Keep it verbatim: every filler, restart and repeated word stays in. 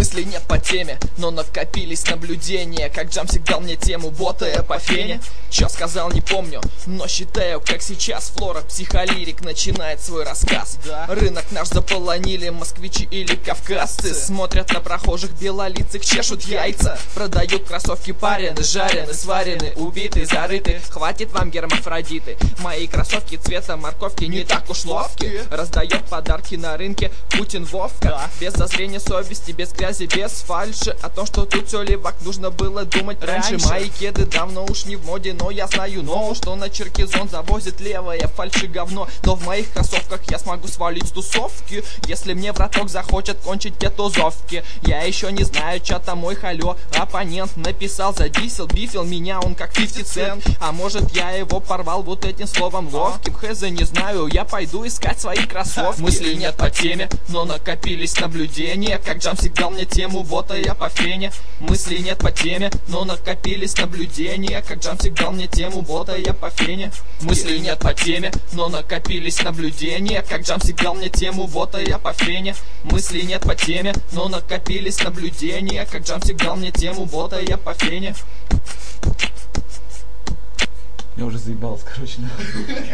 Мыслей нет по теме, но накопились наблюдения. Как Джам сигнал мне тему, ботая по фене. Чё сказал, не помню, но считаю, как сейчас флора психолирик начинает свой рассказ. Да. Рынок наш заполонили москвичи или кавказцы. Смотрят на прохожих белолицых, чешут яйца. Продают кроссовки парены, жарены, сварены, убиты, зарыты. Хватит вам гермафродиты. Мои кроссовки цвета морковки не так уж ловки. Раздает подарки на рынке Путин Вовка. Да. Без зазрения совести, без грязи, без фальши. О том, что тут все левак, нужно было думать раньше. раньше. Мои кеды давно уж не в моде, но я знаю, но что на Черкизон завозит левое фальши говно. Но в моих кроссовках я смогу свалить с тусовки, если мне браток захочет кончить те тузовки. Я еще не знаю, чё там мой халё оппонент написал, задисел, бифил меня он как пятьдесят цент. А может я его порвал вот этим словом ловким. Хз, не знаю, я пойду искать свои кроссовки. Мыслей нет по теме, но накопились наблюдения. Как Джам сигнал мне тему, ботая по фене. Мыслей нет по теме, но накопились наблюдения. Как Джам сигнал мне тему, ботая по фене. Мыслей нет по теме, но накопились наблюдения. Как Джам сигнал мне тему, ботая по фене. Мыслей нет по теме, но накопились наблюдения. Как Джам сигнал мне тему, ботая по фене. Я уже заебался, короче.